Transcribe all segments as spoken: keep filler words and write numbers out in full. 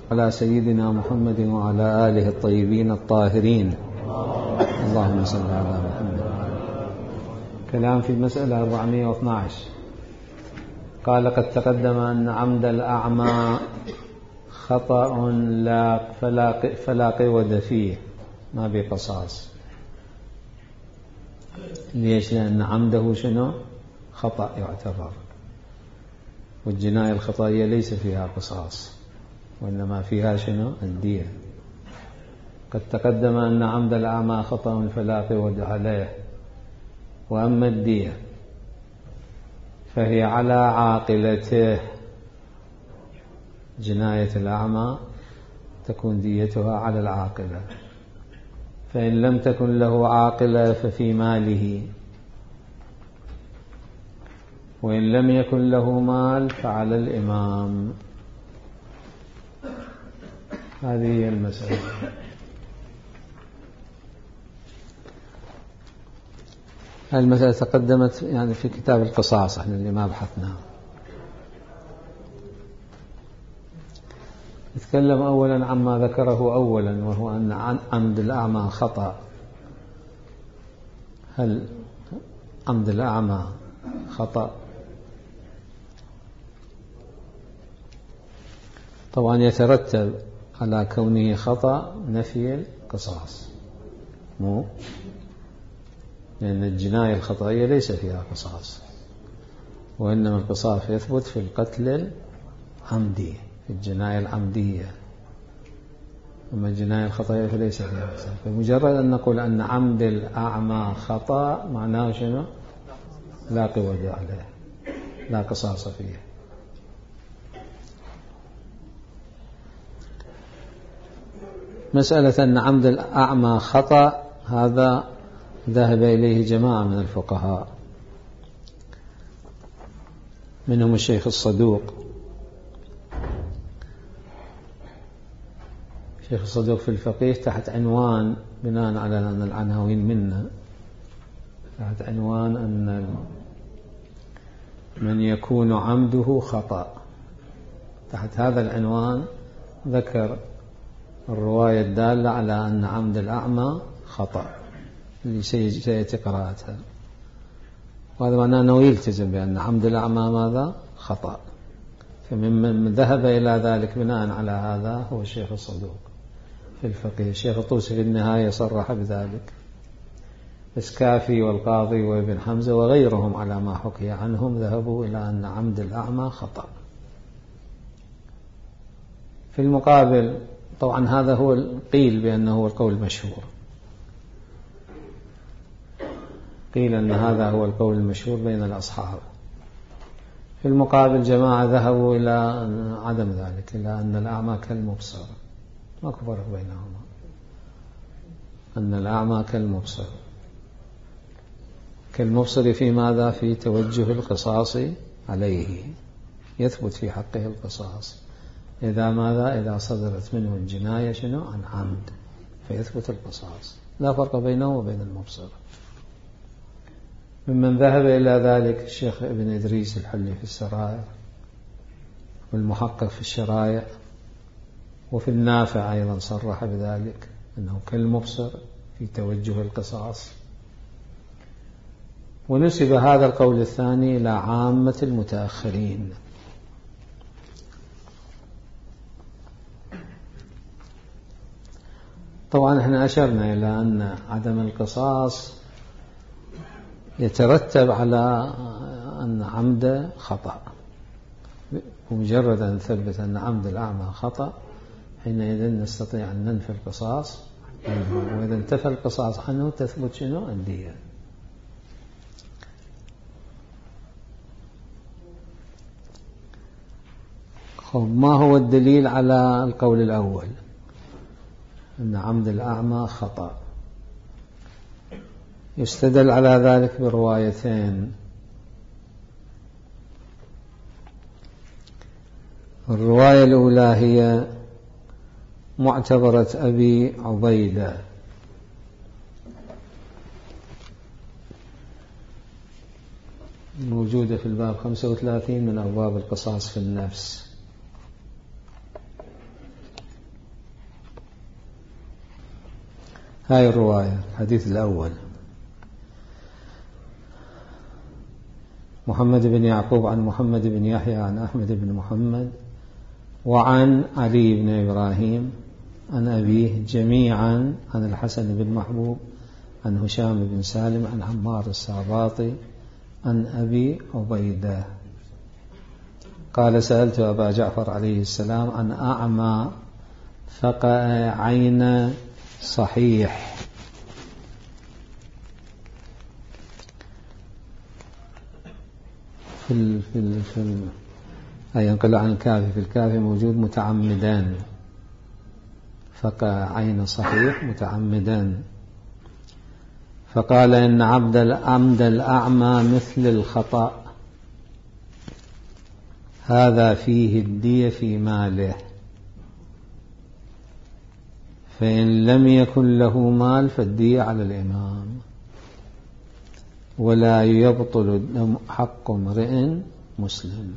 على سيدنا محمد وعلى آله الطيبين الطاهرين. اللهم صل على محمد. كلام في مسألة أربعمائة واثني عشر. قال: قد تقدم أن عمد الأعمى خطأ لا فلا, فلا قود فيه، ما بقصاص. ليش؟ لأن عمده شنو؟ خطأ يعتبر، والجناية الخطأية ليس فيها قصاص، وإنما فيها شنو؟ الدية. قد تقدم أن عمد الأعمى خطأ فلا قود عليه، وأما الدية فهي على عاقلته. جناية الأعمى تكون ديتها على العاقلة، فإن لم تكن له عاقلة ففي ماله، وإن لم يكن له مال فعلى الإمام. هذه هي المسألة. المسألة تقدمت يعني في كتاب القصاص، احنا اللي ما بحثناه. نتكلم أولا عما ذكره أولا، وهو أن عمد الأعمى خطأ. هل عمد الأعمى خطأ؟ طبعا يترتب على كونه خطأ نفي القصاص، مو لأن الجناية الخطأية ليس فيها قصاص، وإنما القصاص يثبت في القتل العمدي، في الجناية العمدية. أما الجناية الخطأية فليس فيها قصاص. فمجرد أن نقول أن عمد الأعمى خطأ معناه شنو؟ لا قود عليه، لا قصاص فيه. مسألة أن عمد الأعمى خطأ، هذا ذهب إليه جماعة من الفقهاء، منهم الشيخ الصدوق. الشيخ الصدوق في الفقيه تحت عنوان، بناء على أن العناوين منا، تحت عنوان أن من يكون عمده خطأ. تحت هذا العنوان ذكر الرواية الدالة على أن عمد الأعمى خطأ، اللي سيأتي قراءتها. وهذا معناه أنه يلتزم بأن عمد الأعمى ماذا؟ خطأ. فمن ذهب إلى ذلك بناء على هذا هو الشيخ الصدوق في الفقيه. الشيخ الطوسي في النهاية صرح بذلك. السكافي والقاضي وابن حمزة وغيرهم على ما حكي عنهم ذهبوا إلى أن عمد الأعمى خطأ. في المقابل طبعا هذا هو قيل بأنه هو القول المشهور، قيل أن هذا هو القول المشهور بين الأصحاب. في المقابل جماعة ذهبوا إلى عدم ذلك، إلى أن الأعمى كالمبصر، ما فرق بينهما، أن الأعمى كالمبصر. كالمبصر في ماذا؟ في توجه القصاص عليه، يثبت في حقه القصاص إذا ماذا؟ إذا صدرت منه الجناية شنو؟ عن عمد، فيثبت القصاص. لا فرق بينه وبين المبصر. ممن ذهب إلى ذلك الشيخ ابن إدريس الحلي في السرائر، والمحقق في الشرائع، وفي النافع أيضا صرح بذلك، أنه كالمبصر في توجه القصاص. ونسب هذا القول الثاني إلى عامة المتأخرين. طبعا احنا أشرنا إلى أن عدم القصاص يترتب على أن عمد خطأ، ومجرد أن نثبت أن عمد الأعمى خطأ حينئذ نستطيع أن ننفي القصاص عنه، وإذا انتفى القصاص عنه تثبت شنو؟ الدية. ما هو الدليل على القول الأول أن عمد الأعمى خطأ؟ يستدل على ذلك بروايتين. الرواية الأولى هي معتبرة أبي عبيدة، موجودة في الباب خمسة وثلاثين من أبواب القصاص في النفس. هاي الرواية الحديث الأول: محمد بن يعقوب عن محمد بن يحيى عن أحمد بن محمد وعن علي بن إبراهيم عن أبيه جميعا عن الحسن بن محبوب عن هشام بن سالم عن عمار الساباطي عن أبي عبيدة قال: سألت أبا جعفر عليه السلام عن أعمى فقع عين صحيح. في ال في ال في ال أي ينقل عن الكافي، في الكافي موجود متعمدان، فقع عين صحيح متعمدان. فقال: إن عبد العمد الأعمى مثل الخطأ، هذا فيه الدية في ماله، فإن لم يكن له مال فالدية على الإمام، ولا يبطل حق امرئ مسلم.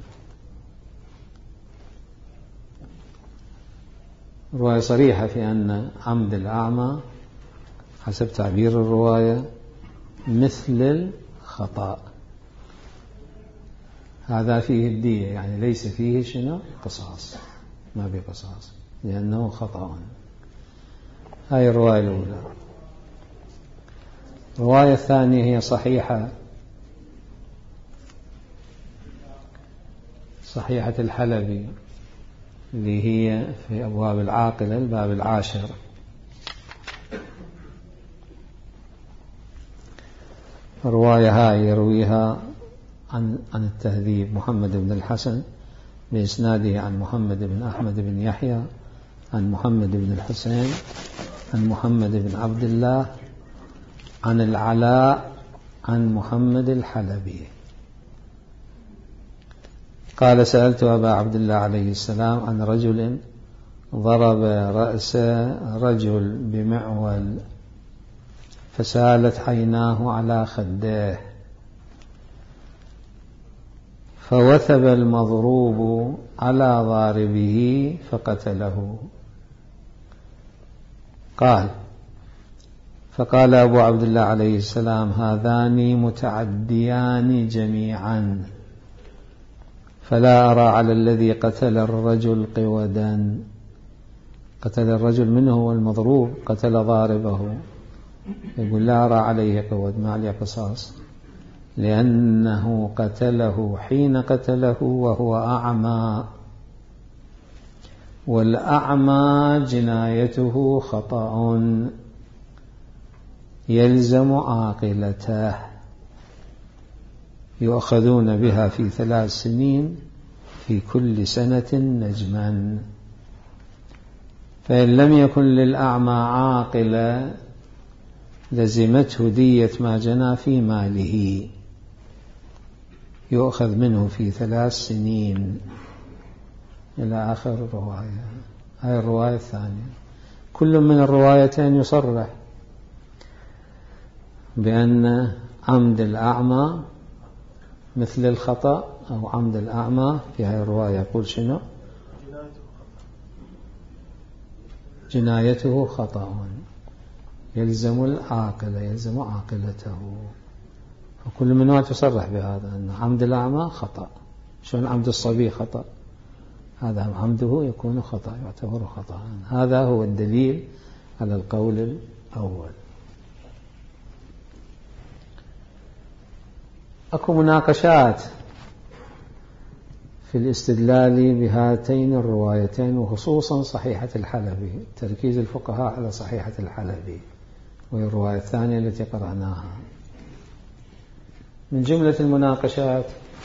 رواية صريحة في أن عمد الأعمى حسب تعبير الرواية مثل الخطأ، هذا فيه الدية، يعني ليس فيه شنو قصاص، ما به قصاص لأنه خطأ. هاي الرواية الأولى. الرواية الثانية هي صحيحة صحيحة الحلبي اللي هي في أبواب العاقلة الباب العاشر. الرواية هاي يرويها عن عن التهذيب محمد بن الحسن بإسناده عن محمد بن أحمد بن يحيى عن محمد بن الحسين عن محمد بن عبد الله عن العلاء عن محمد الحلبي قال: سألت أبا عبد الله عليه السلام عن رجل ضرب رأس رجل بمعول فسالت عيناه على خديه، فوثب المضروب على ضاربه فقتله. قال: فقال أبو عبد الله عليه السلام: هذان متعديان جميعا، فلا أرى على الذي قتل الرجل قودا. قتل الرجل منه هو المضروب، قتل ضاربه، يقول لا أرى عليه قود، ما عليه قصاص، لأنه قتله حين قتله وهو أعمى، والأعمى جنايته خطأ يلزم عاقلته، يؤخذون بها في ثلاث سنين في كل سنة نجما. فإن لم يكن للأعمى عاقلة لزمته دية ما جنى في ماله، يؤخذ منه في ثلاث سنين إلى آخر الرواية. هذه الرواية الثانية. كل من الروايتين يصرح بأن عمد الأعمى مثل الخطأ، أو عمد الأعمى في هذه الرواية يقول شنو؟ جنايته خطأ يلزم العاقل، يلزم عاقلته. فكل منها تصرح بهذا أن عمد الأعمى خطأ. شلون عمد الصبي خطأ؟ هذا عمده يكون خطأ، يعتبر خطأ. هذا هو الدليل على القول الأول. أكو مناقشات في الاستدلال بهاتين الروايتين، وخصوصا صحيحة الحلبي، تركيز الفقهاء على صحيحة الحلبي وهي الرواية الثانية التي قرأناها. من جملة المناقشات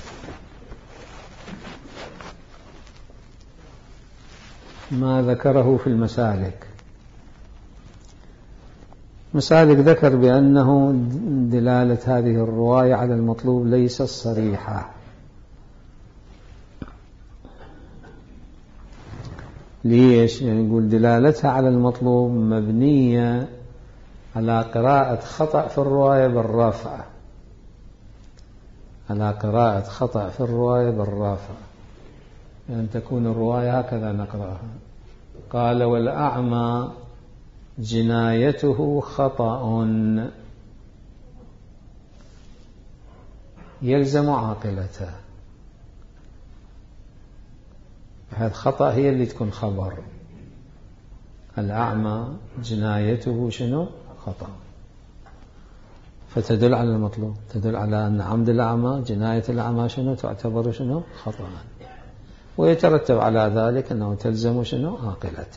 ما ذكره في المسالك. مسالك ذكر بأنه دلالة هذه الرواية على المطلوب ليس الصريحة. ليش؟ يعني يقول دلالتها على المطلوب مبنية على قراءة خطأ في الرواية بالرافعة، على قراءة خطأ في الرواية بالرافعة، يعني تكون الرواية هكذا نقرأها: قال: والأعمى جنايته خطأ يلزم عاقلته، هذا خطأ هي اللي تكون خبر. الأعمى جنايته شنو؟ خطأ، فتدل على المطلوب، تدل على أن عمد الأعمى جناية الأعمى شنو؟ تعتبر شنو؟ خطأ، ويترتب على ذلك أنه تلزم شنو؟ عاقلته.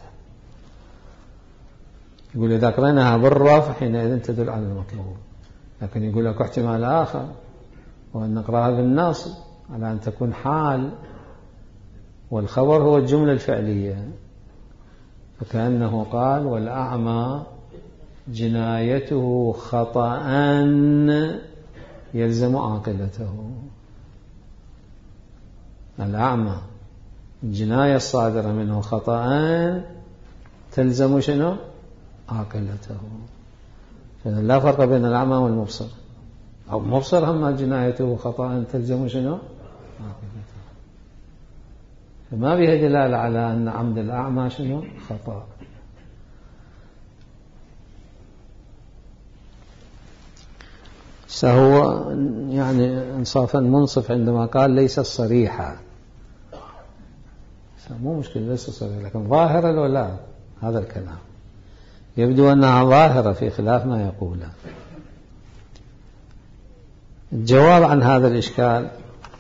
يقول إذا قرأناها بالرفع حينئذ تدل على المطلوب، لكن يقول لك احتمال آخر وأن نقرأها بالنصب على أن تكون حال، والخبر هو الجملة الفعلية، فكأنه قال والأعمى جنايته خطأ يلزم عاقلته. الأعمى الجناية الصادرة منه خطأ تلزم شنو؟ عاقلته. لا فرق بين الأعمى والمبصر، أو المبصر هم جنايته خطأ تلزم شنو؟ عاقلته. فما بها دلالة على أن عمد الأعمى شنو؟ خطأ. فهو يعني انصافا منصف عندما قال ليس الصريحة، مو مشكلة ليس صريحة، لكن ظاهرة لو لا، هذا الكلام يبدو أنها ظاهرة في خلاف ما يقوله. الجواب عن هذا الإشكال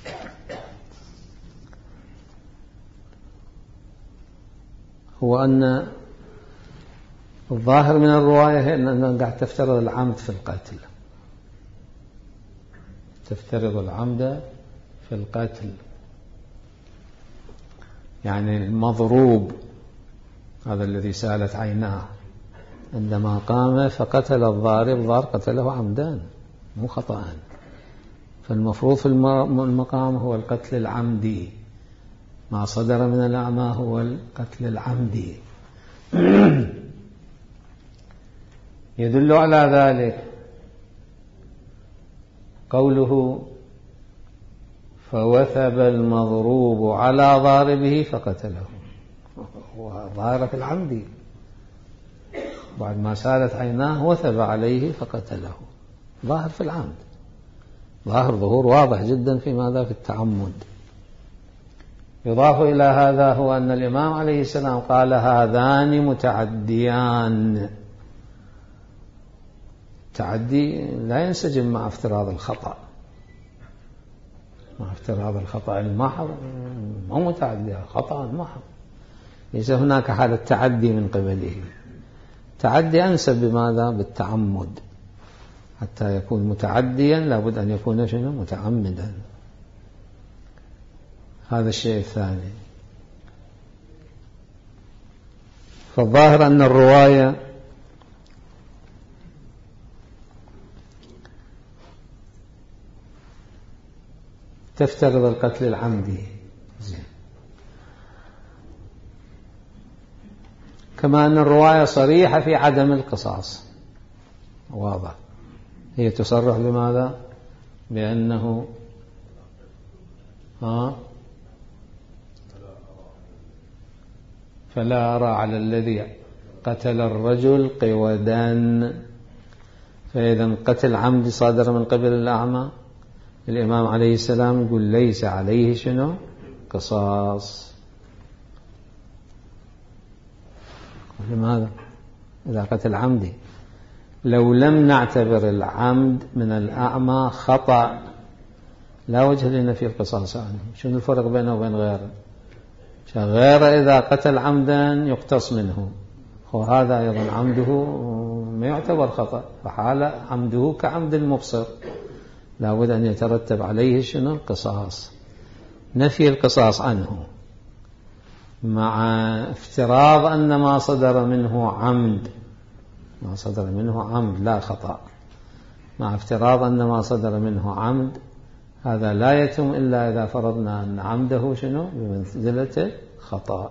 هو أن الظاهر من الرواية هي أنها قاعد تفترض العمد في القتل، تفترض العمد في القتل، يعني المضروب هذا الذي سالت عيناه عندما قام فقتل الضارب، ضار قتله عمدان مو خطأ، فالمفروض في المقام هو القتل العمدي، ما صدر من الأعمى هو القتل العمدي. يدل على ذلك قوله فوثب المضروب على ضاربه فقتله، وظاهر في العمدي بعد ما سالت عيناه وثب عليه فقتله، ظاهر في العمد، ظاهر ظهور واضح جدا في ماذا؟ في التعمد. يضاف إلى هذا هو أن الإمام عليه السلام قال هذان متعديان، تعدي لا ينسجم مع افتراض الخطأ، مع افتراض الخطأ المحض، مو متعدي، خطأ محض، ليس هناك حالة تعدي من قبله. تعدي أنسب بماذا؟ بالتعمد، حتى يكون متعديا لابد أن يكون شنو؟ متعمدا. هذا الشيء الثاني. فالظاهر أن الرواية تفترض القتل العمدي، كما أن الرواية صريحة في عدم القصاص، واضح، هي تصرح بماذا؟ بأنه ها فلا أرى على الذي قتل الرجل قودا. فإذا قتل عمد صادر من قبل الأعمى، الإمام عليه السلام يقول ليس عليه شنو؟ قصاص. لماذا؟ إذا قتل عمدي، لو لم نعتبر العمد من الأعمى خطأ لا وجه لنا في القصاص عنه. شنو الفرق بينه وبين غيره؟ غير إذا قتل عمدا يقتص منه، وهذا أيضا عمده ما يعتبر خطأ، فحال عمده كعمد المبصر، لابد أن يترتب عليه شنو؟ القصاص. نفي القصاص عنه مع افتراض أن ما صدر منه عمد، ما صدر منه عمد لا خطأ، مع افتراض أن ما صدر منه عمد، هذا لا يتم إلا إذا فرضنا أن عمده شنو؟ بمنزلة خطأ.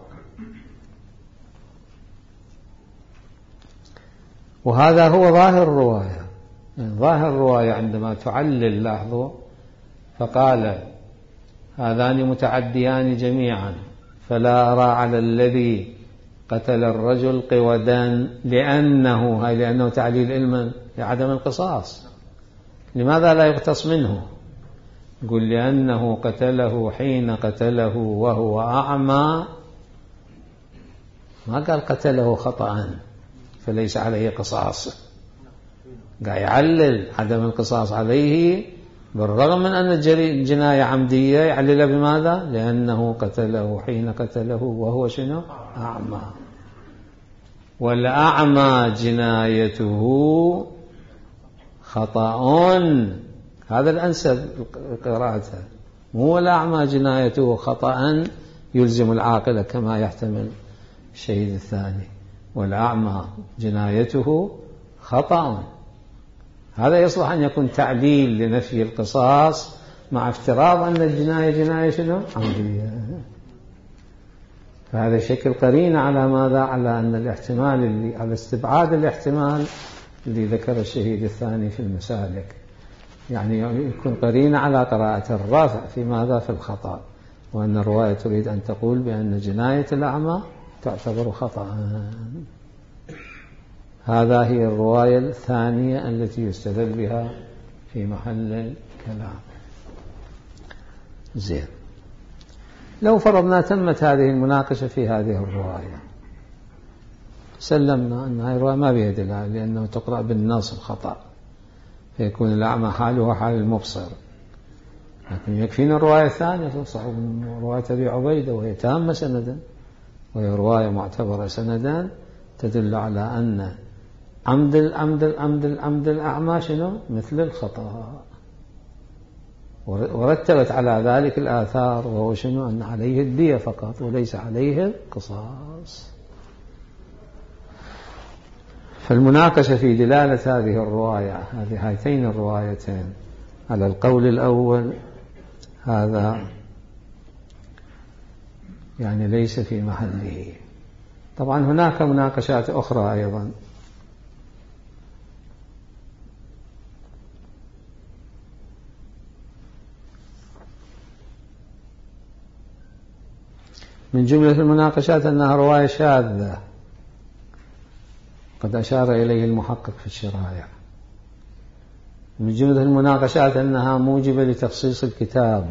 وهذا هو ظاهر الرواية، يعني ظاهر الرواية عندما تعلل، لاحظوا، فقال هذان متعديان جميعا فلا أرى على الذي قتل الرجل قودا لأنه هاي لأنه تعليل علما لعدم القصاص. لماذا لا يقتص منه؟ يقول لأنه قتله حين قتله وهو أعمى، ما قال قتله خطأ فليس عليه قصاص، قال يعلل عدم القصاص عليه بالرغم من أن الجناية عمدية، يعلل بماذا؟ لأنه قتله حين قتله وهو شنو؟ أعمى، والأعمى جنايته خطأ، هذا الأنسب قراءته، مو الأعمى جنايته خطأ يلزم العاقلة كما يحتمل الشهيد الثاني، والأعمى جنايته خطأ. هذا يصلح أن يكون تعليل لنفي القصاص مع افتراض أن الجناية جناية شنو؟ عمدية. فهذا شكل قرينة على ماذا؟ على أن الاحتمال اللي على استبعاد الاحتمال اللي ذكر الشهيد الثاني في المسالك، يعني يكون قرينة على قراءة الرافع في ماذا؟ في الخطأ، وأن الرواية تريد أن تقول بأن جناية الأعمى تعتبر خطأ. هذا هي الرواية الثانية التي يستدل بها في محل الكلام. زين، لو فرضنا تمت هذه المناقشة في هذه الرواية، سلمنا أن هذه الرواية ما بها دلالة لأنه تقرأ بالنص الخطأ، فيكون الأعمى حاله حال المبصر، لكن يكفينا الرواية الثانية رواية أبي عبيدة وهي تامة سندا، وهي رواية معتبرة سندا تدل على أن عمد العمد العمد العمد الأعمى شنو؟ مثل الخطأ، ورتبت على ذلك الآثار، وهو شنو؟ أن عليه الدية فقط وليس عليه القصاص. فالمناقشة في دلالة هذه الرواية، هذه هاتين الروايتين على القول الأول، هذا يعني ليس في محله. طبعا هناك مناقشات أخرى أيضا، من جملة المناقشات أنها رواية شاذة، قد أشار إليه المحقق في الشرايع. من جملة المناقشات أنها موجبة لتخصيص الكتاب،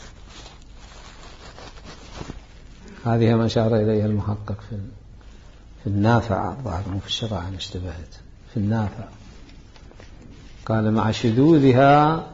هذه ما أشار إليها المحقق في في النافع، ظاهر مو في الشرايع، أنا اشتبهت، في النافع قال مع شذوذها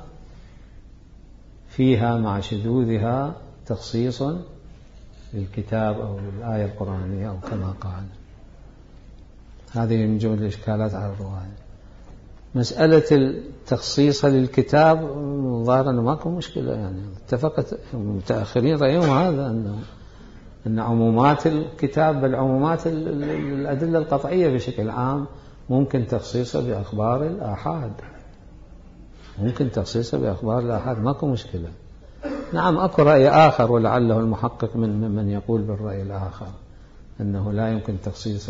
فيها مع شذوذها تخصيص للكتاب أو للآية القرآنية أو كما قال. هذه من جملة الإشكالات على الرواية. مسألة التخصيص للكتاب ظاهر أنه ماكو مشكلة، يعني اتفقت المتأخرين رأيهم هذا، أنه أن عمومات الكتاب بل عمومات الأدلة القطعية بشكل عام ممكن تخصيصها بأخبار الآحاد، ممكن تخصيصها بأخبار الآحاد، ماكو مشكلة. نعم أكو رأي آخر ولعله المحقق من من يقول بالرأي الآخر أنه لا يمكن تخصيص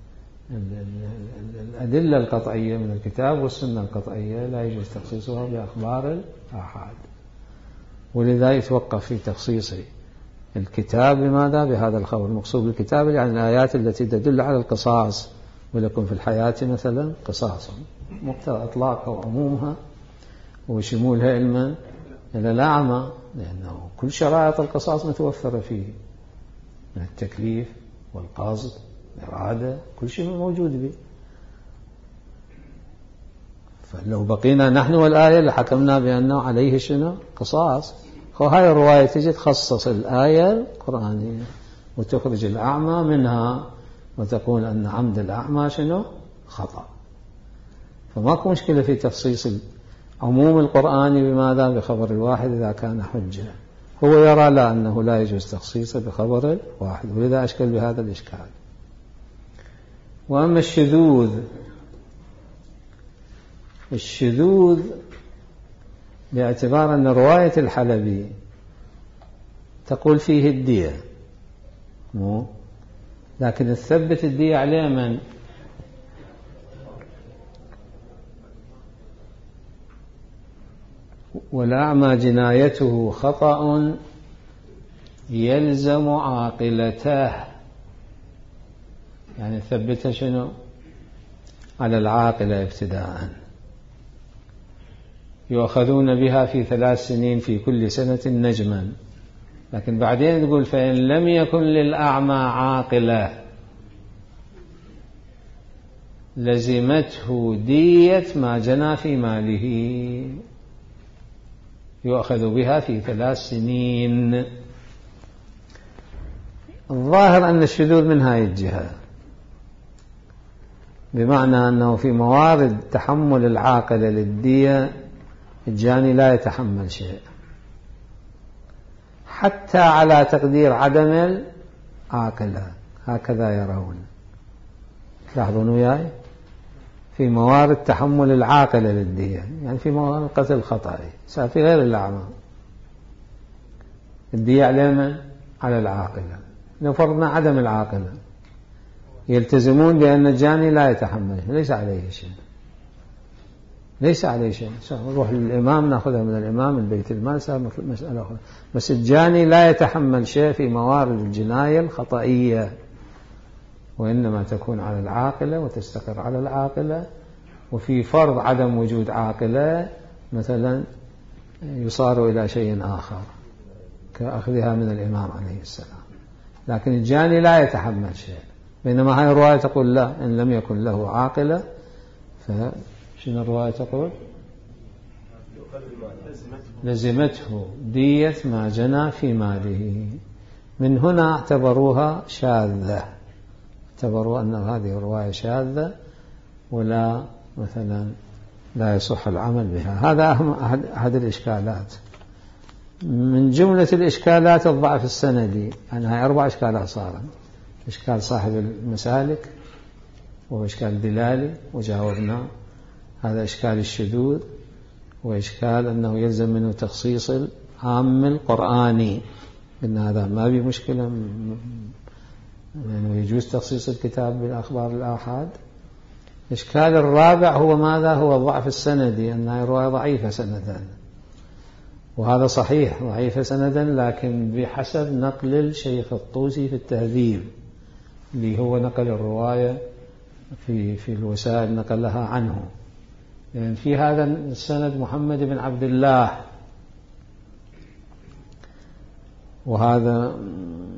الأدلة القطعية من الكتاب والسنة القطعية، لا يجوز تخصيصها بأخبار الآحاد، ولذا يتوقف في تخصيص الكتاب بماذا؟ بهذا الخبر. المقصود بالكتاب يعني الآيات التي تدل على القصاص، ولكم في الحياة مثلا قصاص، مقتضى إطلاقها وعمومها وشمولها علما إلى الأعمى، لأنه كل شرائط القصاص متوفرة فيه من التكليف والقصد والإرادة، كل شيء موجود به. فلو بقينا نحن والآية لحكمنا بأنه عليه شنو؟ قصاص. وهاي الرواية تجي تخصص الآية القرآنية وتخرج الأعمى منها وتقول أن عمد الأعمى شنو؟ خطأ. فماكو مشكلة في تخصيص عموم القرآن بماذا؟ بخبر الواحد إذا كان حجة. هو يرى لا، أنه لا يجوز تخصيصه بخبر الواحد، ولذا أشكل بهذا الإشكال. وأما الشذوذ، الشذوذ باعتبار أن رواية الحلبي تقول فيه الدية، مو لكن تثبت الدية عليه من؟ والأعمى جنايته خطأ يلزم عاقلته. يعني ثبتها شنو على العاقلة ابتداء. يؤخذون بها في ثلاث سنين في كل سنة نجما، لكن بعدين تقول فإن لم يكن للأعمى عاقلة لزمته دية ما جنى في ماله، يؤخذ بها في ثلاث سنين. الظاهر أن الشذوذ من هاي الجهة، بمعنى أنه في موارد تحمل العاقلة للدية الجاني لا يتحمل شيء، حتى على تقدير عدم العاقلة، هكذا يرون. تلاحظون وياي في موارد تحمل العاقلة للدية، يعني في موارد القتل الخطأي صار في غير الأعمى، الدية على من؟ على العاقلة. لو فرضنا عدم العاقلة يلتزمون بأن الجاني لا يتحمل، ليس عليه شيء، ليس عليه شيء. نروح للإمام نأخذها من الإمام البيت المال، صار مسألة أخرى. بس الجاني لا يتحمل شيء في موارد الجناية الخطئية، وإنما تكون على العاقلة وتستقر على العاقلة. وفي فرض عدم وجود عاقلة مثلا يصار إلى شيء آخر كأخذها من الإمام عليه السلام، لكن الجاني لا يتحمل شيء. بينما هاي الرواية تقول لا، إن لم يكن له عاقلة. فشنو الرواية تقول؟ لزمته دية ما جنى في ماله. من هنا اعتبروها شاذة، اعتبروا أن هذه الرواية شاذة ولا مثلا لا يصح العمل بها. هذا أهم أحد الإشكالات. من جملة الإشكالات الضعف السندي، يعني هاي أربع إشكالات صارت: إشكال صاحب المسالك، وإشكال دلالي وجاوبنا، هذا إشكال الشذوذ، وإشكال أنه يلزم منه تخصيص العام القرآني، إن هذا ما بي مشكلة لأنه يجوز تخصيص الكتاب بالأخبار الآحاد. الإشكال الرابع هو ماذا؟ هو الضعف السندي، أنها رواية ضعيفة سندا، وهذا صحيح ضعيفة سندا، لكن بحسب نقل الشيخ الطوسي في التهذيب، اللي هو نقل الرواية في في الوسائل نقلها عنه. يعني في هذا السند محمد بن عبد الله، وهذا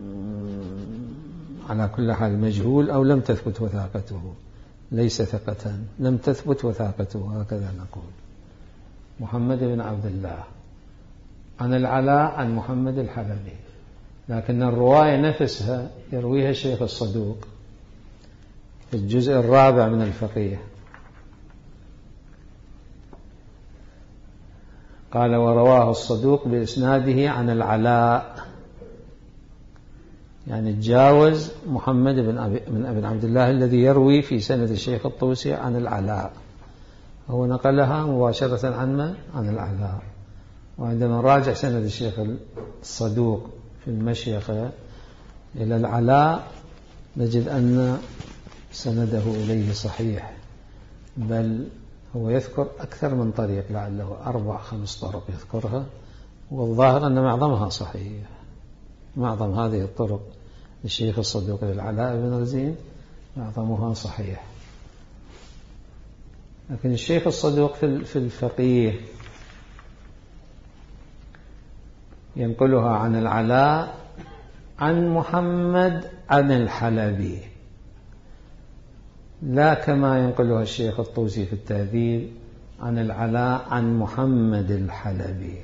على كل حال مجهول أو لم تثبت وثاقته، ليس ثقة، لم تثبت وثاقته، هكذا نقول. محمد بن عبد الله عن العلاء عن محمد الحلبي، لكن الرواية نفسها يرويها الشيخ الصدوق في الجزء الرابع من الفقيه، قال: ورواه الصدوق بإسناده عن العلاء، يعني تجاوز محمد بن أبي من ابن عبد الله الذي يروي في سند الشيخ الطوسي عن العلاء، هو نقلها مباشرة عن من؟ عن العلاء. وعندما راجع سند الشيخ الصدوق في المشيخة إلى العلاء نجد أن سنده إليه صحيح، بل هو يذكر أكثر من طريق، لعله أربع خمس طرق يذكرها، والظاهر أن معظمها صحيح. معظم هذه الطرق الشيخ الصدوق للعلاء بن رزين معظمها صحيح. لكن الشيخ الصدوق في الفقيه ينقلها عن العلاء عن محمد عن الحلبي، لا كما ينقلها الشيخ الطوسي في التهذيب عن العلاء عن محمد الحلبي.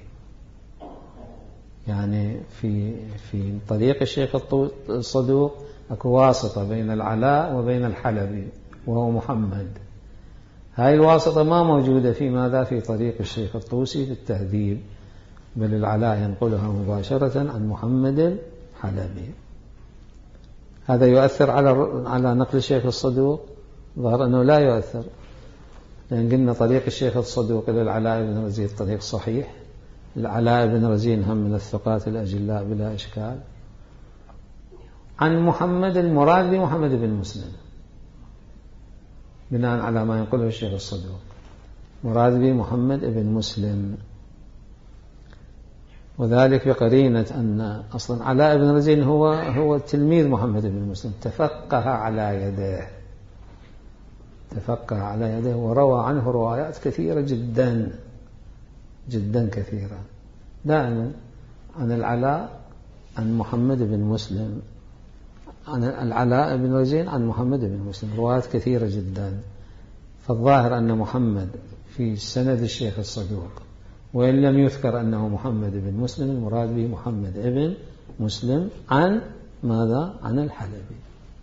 يعني في في طريق الشيخ الصدوق اكو واسطة بين العلاء وبين الحلبي وهو محمد، هاي الواسطة ما موجودة في ماذا؟ في طريق الشيخ الطوسي في التهذيب، بل العلاء ينقلها مباشرة عن محمد الحلبي. هذا يؤثر على على نقل الشيخ الصدوق؟ ظهر أنه لا يؤثر، لأن قلنا طريق الشيخ الصدوق إلى العلاء بن رزين طريق صحيح، العلاء بن رزين هم من الثقات الأجلاء بلا إشكال. عن محمد المراد بمحمد بن مسلم بناء على ما ينقله الشيخ الصدوق، مراد بمحمد بن مسلم. وذلك بقرينة أن أصلا علاء بن رزين هو هو تلميذ محمد بن مسلم، تفقه على يديه تفقه على يديه وروى عنه روايات كثيرة جدا جدا كثيرة، دائما عن العلاء عن محمد بن مسلم، عن العلاء بن رزين عن محمد بن مسلم، روايات كثيرة جدا. فالظاهر أن محمد في سند الشيخ الصدوق، وإن لم يذكر أنه محمد بن مسلم المراد به محمد بن مسلم عن ماذا؟ عن الحلبي،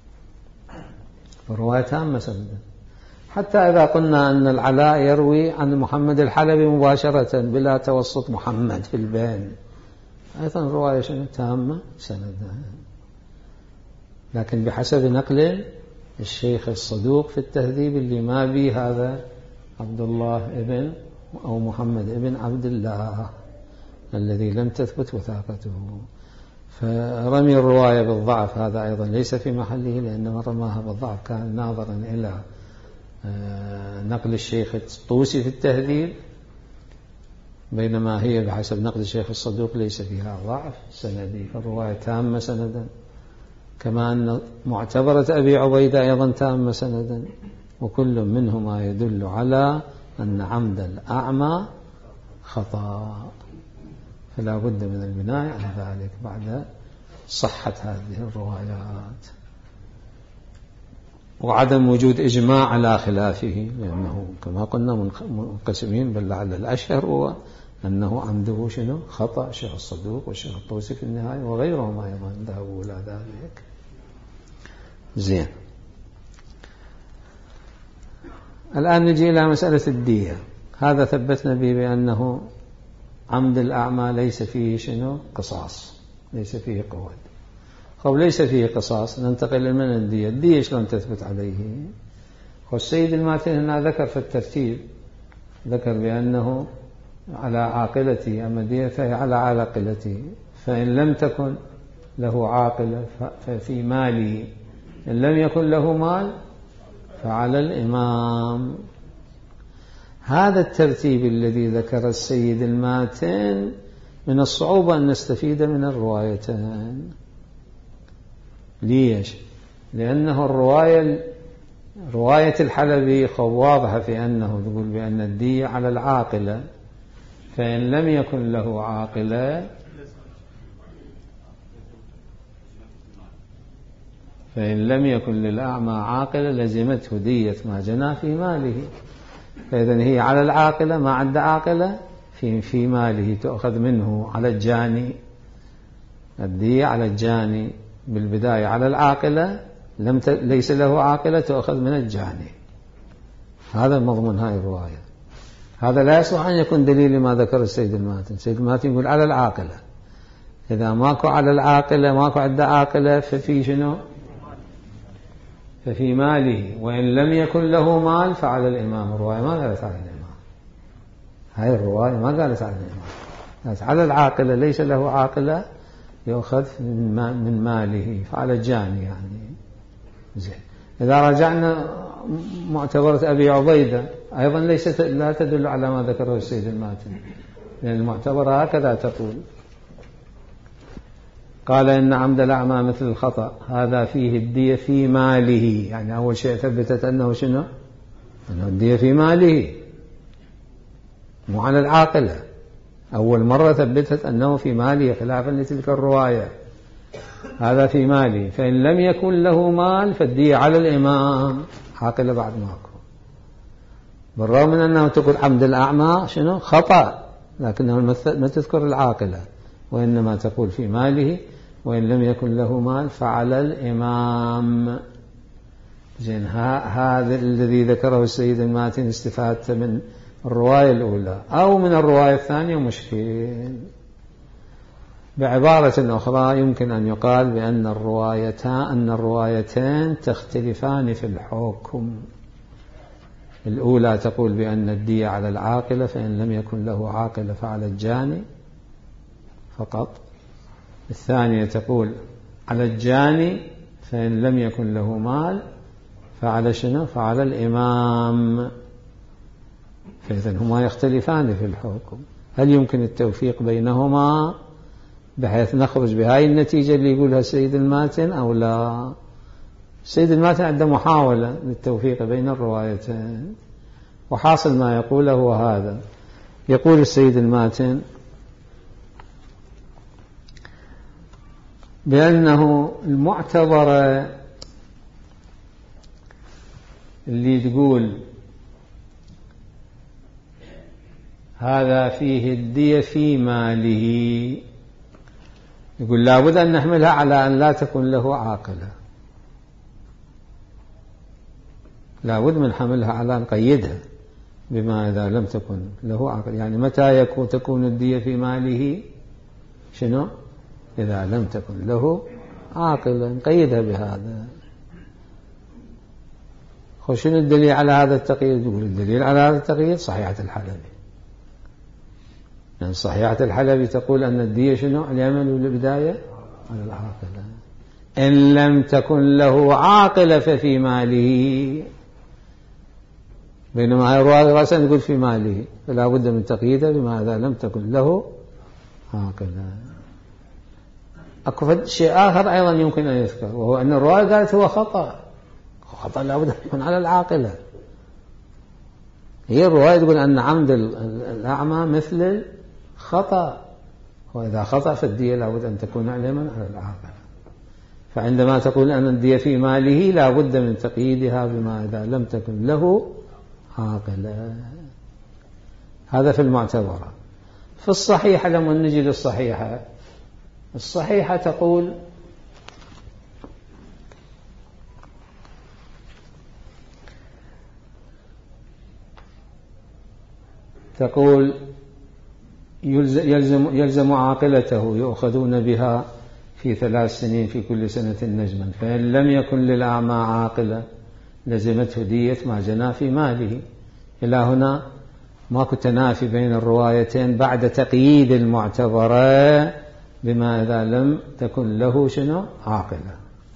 فرواية تامة سندا. حتى إذا قلنا أن العلاء يروي عن محمد الحلبي مباشرة بلا توسط محمد في البين، أيضا رواية تامة سندا، لكن بحسب نقل الشيخ الصدوق في التهذيب اللي ما به هذا عبد الله ابن أو محمد ابن عبد الله الذي لم تثبت وثاقته. فرمي الرواية بالضعف هذا أيضا ليس في محله، لأن من رماها بالضعف كان ناظرا إلى نقل الشيخ الطوسي في التهذيب، بينما هي بحسب نقل الشيخ الصدوق ليس فيها ضعف سندي، فالرواية تامة سندا، كما أن معتبرة أبي عبيدة أيضا تامة سندا، وكل منهما يدل على أن عمد الأعمى خطأ، فلا بد من البناء على ذلك بعد صحة هذه الروايات، وعدم وجود إجماع على خلافه، لأنه كما قلنا منقسمين، بل لعل الأشهر هو أنه عمده شنو؟ خطأ. الشيخ الصدوق والشيخ الطوسي في النهاية وغيرهم أيضا ذهبوا إلى ذلك. زين، الآن نجي إلى مسألة الدية. هذا ثبتنا به بأنه عمد الأعمى ليس فيه شنو؟ قصاص، ليس فيه قود. خب ليس فيه قصاص، ننتقل من الدية. الدية شلون تثبت عليه؟ والسيد الماتن هنا ذكر في الترتيب، ذكر بأنه على عاقلته، أما الدية فهي على عاقلته، فإن لم تكن له عاقلة ففي ماله، إن لم يكن له مال فعلى الإمام. هذا الترتيب الذي ذكر السيد الماتن من الصعوبة أن نستفيد من الروايتين. ليش؟ لأنه الرواية رواية الحلبي واضحة في أنه تقول بأن الدية على العاقلة، فإن لم يكن له عاقلة فإن لم يكن للأعمى عاقلة لزمته دية ما جنى في ماله، فإذن هي على العاقلة، ما عند عاقلة في في ماله تأخذ منه على الجاني، الدية على الجاني بالبداية على العاقلة، لم ت... ليس له عاقلة تأخذ من الجاني. هذا مضمون هاي الرواية. هذا لا يصح أن يكون دليل ما ذكر السيد الماتن. السيد الماتن يقول على العاقلة، إذا ماكو على العاقلة، ماكو عند عاقلة، ففي شنو؟ ففي ماله، وإن لم يكن له مال فعلى الإمام. الرواية ما قالت على الإمام، هاي الرواية ما قالت على الإمام، قالت على العاقلة، ليس له عاقلة يأخذ من ماله فعلى الجاني يعني. زين، إذا رجعنا معتبرة أبي عبيدة أيضا ليست لا تدل على ما ذكره السيد الماتن، لأن المعتبرة هكذا تقول، قال إن عمد الأعمى مثل الخطأ، هذا فيه الدية في ماله. يعني أول شيء ثبتت أنه شنو؟ أنه الدية في ماله مو على العاقلة. أول مرة ثبتت أنه في ماله خلافا لتلك الرواية، هذا في ماله، فإن لم يكن له مال فالدية على الإمام، عاقلة بعد ماكو. بالرغم من أنه تقول عمد الأعمى شنو؟ خطأ، لكنه ما تذكر العاقلة، وإنما تقول في ماله، وإن لم يكن له مال فعلى الإمام. زين، هذا الذي ذكره السيد الماتن استفادت من الرواية الأولى أو من الرواية الثانية مشكل. بعبارة أخرى يمكن أن يقال بأن الروايتان أن الروايتين تختلفان في الحكم. الأولى تقول بأن الدية على العاقلة، فإن لم يكن له عاقلة فعلى الجاني فقط. الثانية تقول على الجاني، فإن لم يكن له مال فعلى شنو؟ فعلى الإمام. فإذن هما يختلفان في الحكم. هل يمكن التوفيق بينهما بحيث نخرج بهاي النتيجة اللي يقولها السيد الماتن أو لا؟ السيد الماتن عنده محاولة للتوفيق بين الروايتين، وحاصل ما يقوله هو هذا. يقول السيد الماتن بأنه المعتبرة اللي تقول هذا فيه الدية في ماله، يقول لابد أن نحملها على أن لا تكون له عاقلة، لابد من حملها على أن نقيدها بما إذا لم تكن له عاقلة. يعني متى يكون تكون الدية في ماله؟ شنو؟ إذا لم تكن له عاقلة، نقيدها بهذا. شنو الدليل على هذا التقييد؟ يقول الدليل على هذا التقييد صحيحة الحلبي، يعني صحيحة الحلبي تقول أن الدية شنو؟ اليمن والبداية على العاقلة. إن لم تكن له عاقلة ففي ماله، بينما هاي الرواية رأسا يقول في ماله، فلا بد من تقييده بما إذا لم تكن له عاقلة. أكو شيء آخر أيضا يمكن أن يذكر، وهو أن الرواية قالت هو خطأ، خطأ لا بد أن يكون على العاقلة. هي الرواية تقول أن عمد الأعمى مثل الخطأ، وإذا خطأ فالدية لا بد أن تكون علما على العاقلة. فعندما تقول أن الدية في ماله لا بد من تقييدها بما إذا لم تكن له عاقلة. هذا في المعتبرة. في الصحيحة لما نجي للصحيحة، الصحيحة تقول تقول يلزم, يلزم عاقلته يؤخذون بها في ثلاث سنين في كل سنة نجما، فإن لم يكن للأعمى عاقلة لزمته دية ما جنى في ماله. إلى هنا ماكو تنافي بين الروايتين بعد تقييد المعتبرة بما إذا لم تكن له شنو؟ عاقلة.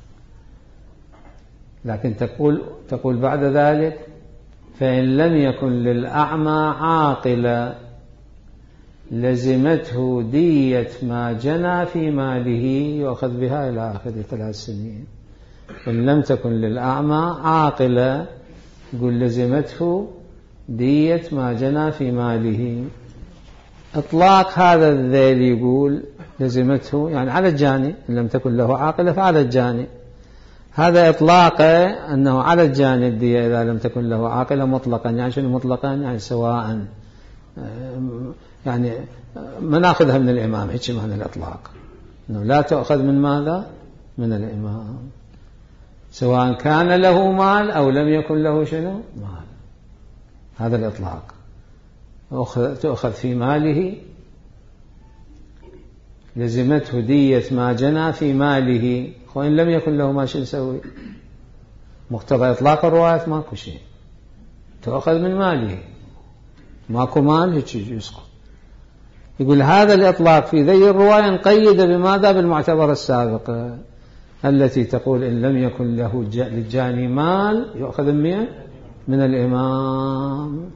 لكن تقول, تقول بعد ذلك فإن لم يكن للأعمى عاقلة لزمته دية ما جنى في ماله يؤخذ بها إلى آخر ثلاث سنين. إن لم تكن للأعمى عاقلة يقول لزمته دية ما جنى في ماله. إطلاق هذا الذيل يقول لزمته يعني على الجاني، إن لم تكن له عاقلة فعلى الجاني. هذا إطلاقه أنه على الجاني الدية إذا لم تكن له عاقلة مطلقا. يعني شنو مطلقا؟ يعني سواء، يعني ما ناخذها من الإمام، هيك معنى الإطلاق، أنه لا تأخذ من ماذا؟ من الإمام، سواء كان له مال أو لم يكن له شنو؟ مال. هذا الإطلاق. تأخذ في ماله لزمته دية ما جنى في ماله، وإن لم يكن له ما شيء نسوي؟ مقتضى إطلاق الرواية ماكو شيء، تأخذ من ماله، ماكو مال هيك يسقط. يقول هذا الإطلاق في ذي الرواية نقيد بماذا؟ بالمعتبرة السابقة التي تقول إن لم يكن له للجاني مال يأخذ من من الإمام.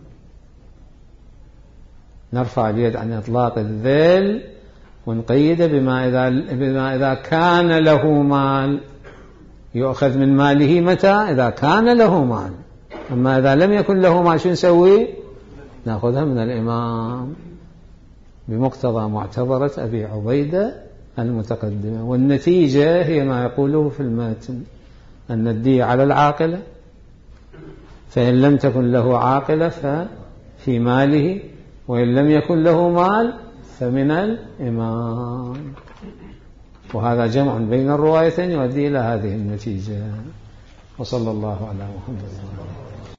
نرفع اليد عن إطلاق الذيل ونقيد بما إذا, بما إذا كان له مال يؤخذ من ماله. متى؟ إذا كان له مال. أما إذا لم يكن له مال شو نسوي؟ نأخذها من الإمام بمقتضى معتبرة أبي عبيدة المتقدمة. والنتيجة هي ما يقوله في المتن أن الدية على العاقلة، فإن لم تكن له عاقلة ففي ماله، وإن لم يكن له مال فمن الإمام. وهذا جمع بين الروايتين يؤدي إلى هذه النتيجة. وصلى الله على محمد.